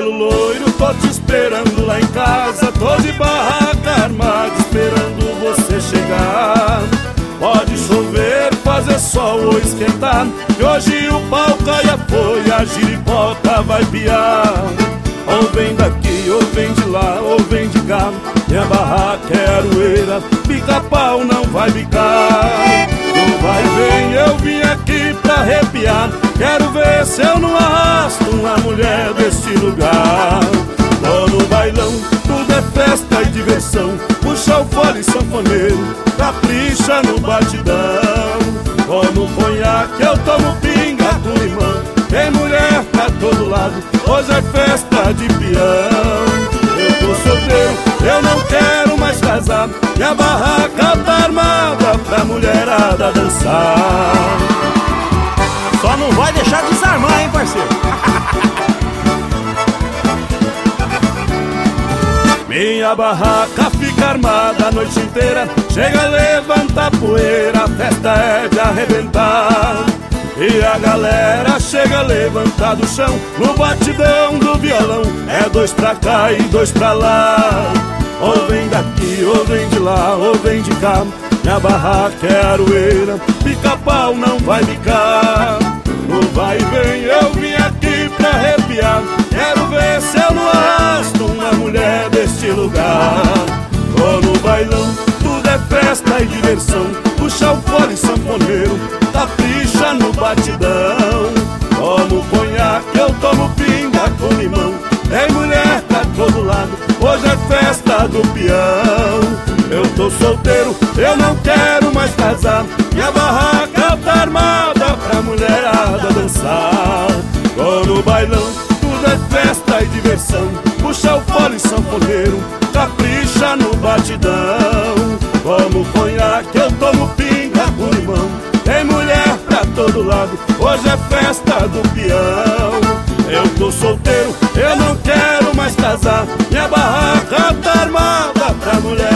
meu loiro, tô te esperando lá em casa. Tô de barraca armada esperando você chegar. Pode chover, fazer sol ou esquentar, que hoje o pau cai a folha, a giripoca vai piar. Ou vem daqui, ou vem de lá, ou vem de cá, minha barraca é aroeira, pica-pau não vai bicar. Tu vai vem, eu vim aqui pra arrepiar, quero ver se eu não arrasto uma mulher deste lugar. Tô no bailão, tudo é festa e diversão, puxa o fole sanfoneiro, capricha no batidão. Como conhaque eu tomo pinga com limão, tem mulher pra todo lado, hoje é festa de peão. Eu tô solteiro, eu não quero mais casar, minha barraca tá armada pra mulherada dançar. Só não vai deixar desarmar, hein, parceiro? Minha barraca fica armada a noite inteira, chega a levantar poeira, a festa é de arrebentar. E a galera chega a levantar do chão, no batidão do violão, é dois pra cá e dois pra lá. Ou vem daqui, ou vem de lá, ou vem de cá, minha barraca é aroeira, pica-pau não vai bicar. No vai e vem eu vim aqui pra arrepiar, quero ver se eu não arrasto uma mulher deste lugar. Tô no bailão, tudo é festa e diversão, puxa o fole sanfoneiro, capricha no batidão. Tomo conhaque, eu tomo pinga com limão, tem mulher pra todo lado, hoje é festa do peão. Eu tô solteiro, eu não quero mais casar, minha barraca tá armada pra mulherada dançar. Tô no bailão, tudo é festa e diversão, puxa o fole sanfoneiro, capricha no batidão. Como conhaque, eu tomo pinga com limão, tem mulher pra todo lado, hoje é festa do peão. Eu tô solteiro, eu não quero mais casar, minha barraca tá armada pra mulher